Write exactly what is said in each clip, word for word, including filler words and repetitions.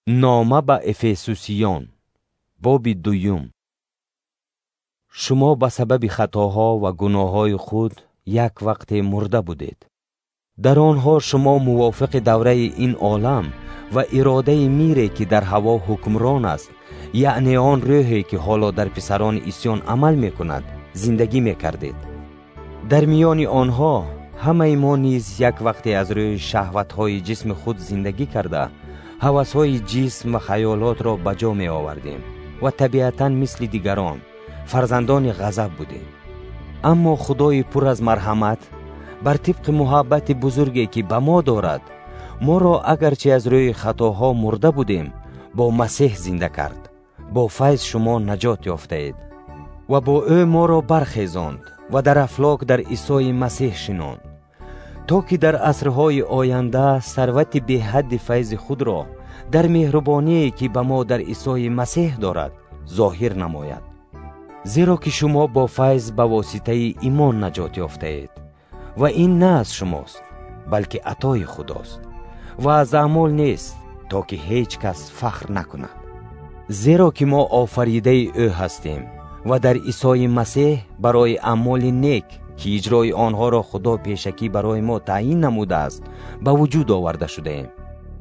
نامه به افسوسیان باب دوم. شما به سبب خطاها و گناههای خود یک وقت مرده بودید. در آنها شما موافق دوره این عالم و اراده میره که در هوا حکمران است، یعنی آن روحی که حالا در پسران عیسیان عمل میکند، زندگی میکردید. در میان آنها همه ما نیز یک وقتی از روی شهوت‌های جسم خود زندگی کرده، هوس‌های جسم و خیالات را به جا می آوردیم و طبیعتاً مثل دیگران فرزندان غضب بودیم. اما خدای پر از مرحمت بر طبق محبت بزرگی که به ما دارد، ما را اگرچه از روی خطاها مرده بودیم، با مسیح زنده کرد. با فیض شما نجات یافته اید و با او ما را برخیزاند و در افلاک در عیسی مسیح شناند، تا که در عصرهای آینده ثروت بی حد فیض خود را در مهربانی که به ما در عیسی مسیح دارد ظاهر نماید. زیرا که شما با فیض به واسطه ایمان نجات یافته اید و این نه از شماست، بلکه عطای خداست و از اعمال نیست، تا که هیچ کس فخر نکند. زیرا که ما آفریده او هستیم و در عیسی مسیح برای اعمال نیک که اجرای آنها را خدا پیشکی برای ما تعیین نموده است به وجود آورده شده ایم.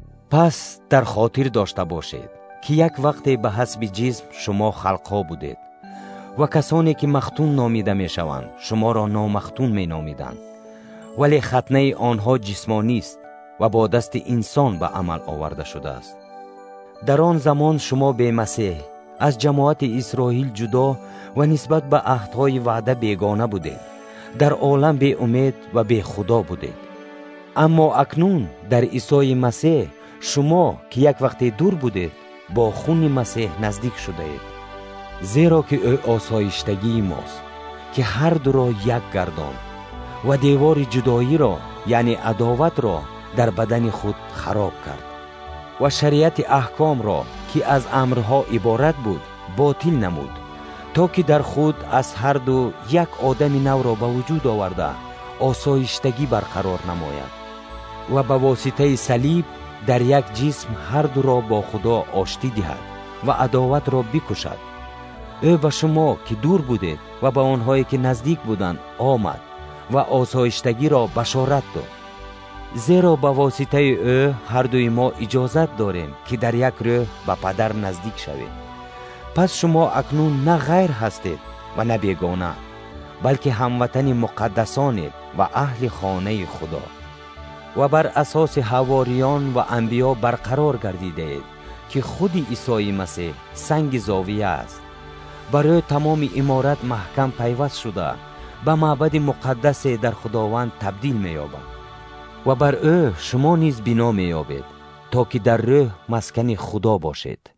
پس در خاطر داشته باشید که یک وقتی به حسب جسم شما خلقها بودید و کسانی که مختون نامیده می شوند شما را نامختون می نامیدند، ولی ختنه آنها جسمانی است و با دست انسان به عمل آورده شده است. در آن زمان شما به مسیح از جماعت اسرائیل جدا و نسبت به عهدهای وعده بیگانه بودید، در عالم بی امید و بی خدا بودید. اما اکنون در عیسی مسیح شما که یک وقت دور بودید با خون مسیح نزدیک شده اید. زیرا که او آسایشتگی ماست که هر دو را یک گردان و دیوار جدایی را یعنی عداوت را در بدن خود خراب کرد و شریعت احکام را که از امرها عبارت بود باطل نمود، تا که در خود از هر دو یک آدم نو را به وجود آورده آسایشتگی برقرار نماید و به واسطه صلیب در یک جسم هر دو را با خدا آشتی دهد و عداوت را بکشد. او به شما که دور بودید و به آنهایی که نزدیک بودند آمد و آسایشتگی را بشارت داد. زیرا به واسطه او هر دوی ما اجازت داریم که در یک روح به پدر نزدیک شویم. پس شما اکنون نه غیر هستید و نه بیگانه، بلکه هموطن مقدسانید و اهل خانه خدا و بر اساس حواریان و انبیا برقرار گردیده اید که خود عیسی مسیح سنگ زاویه است. برای تمام امارت محکم پیوست شده به معبد مقدس در خداوند تبدیل می یابد و بر او شما نیز بنا می یابید، تا که در روح مسکن خدا باشید.